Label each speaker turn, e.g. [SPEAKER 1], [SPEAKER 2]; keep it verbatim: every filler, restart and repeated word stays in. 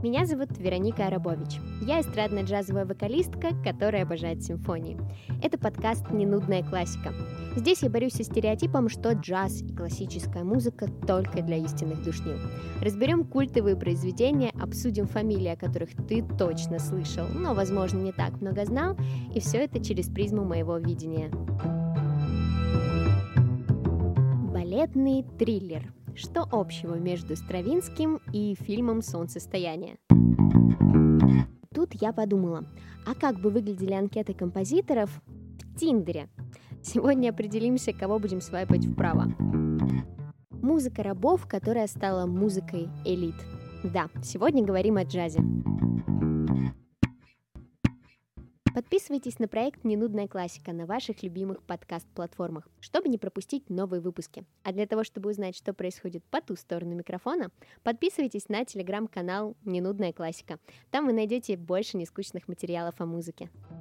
[SPEAKER 1] Меня зовут Вероника Арабович. Я эстрадно-джазовая вокалистка, которая обожает симфонии. Это подкаст «Ненудная классика». Здесь я борюсь со стереотипом, что джаз и классическая музыка только для истинных душнил. Разберем культовые произведения, обсудим фамилии, о которых ты точно слышал, но, возможно, не так много знал, и все это через призму моего видения. Балетный триллер. Что общего между Стравинским и фильмом «Солнцестояние»? Тут я подумала, а как бы выглядели анкеты композиторов в Тиндере? Сегодня определимся, кого будем свайпать вправо. Музыка рабов, которая стала музыкой элит. Да, сегодня говорим о джазе. Подписывайтесь на проект «Ненудная классика» на ваших любимых подкаст-платформах, чтобы не пропустить новые выпуски. А для того, чтобы узнать, что происходит по ту сторону микрофона, подписывайтесь на телеграм-канал «Ненудная классика». Там вы найдете больше нескучных материалов о музыке.